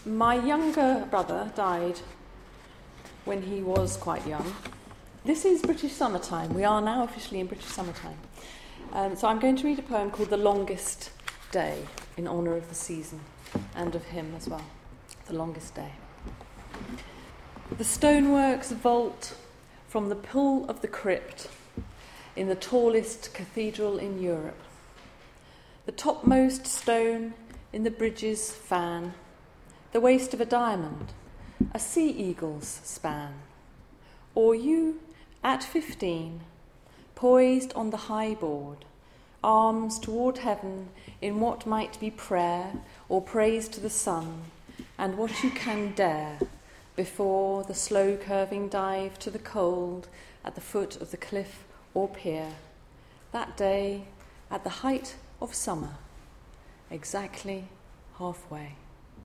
My younger brother died when he was quite young. This is British summertime. We are now officially in British summertime. So I'm going to read a poem called The Longest Day, in honour of the season and of him as well. The Longest Day. The stoneworks vault from the pool of the crypt in the tallest cathedral in Europe. The topmost stone in the bridge's fan, the waist of a diamond, a sea eagle's span. Or you, at 15, poised on the high board, arms toward heaven in what might be prayer or praise to the sun, and what you can dare before the slow curving dive to the cold at the foot of the cliff or pier, that day at the height of summer, exactly halfway.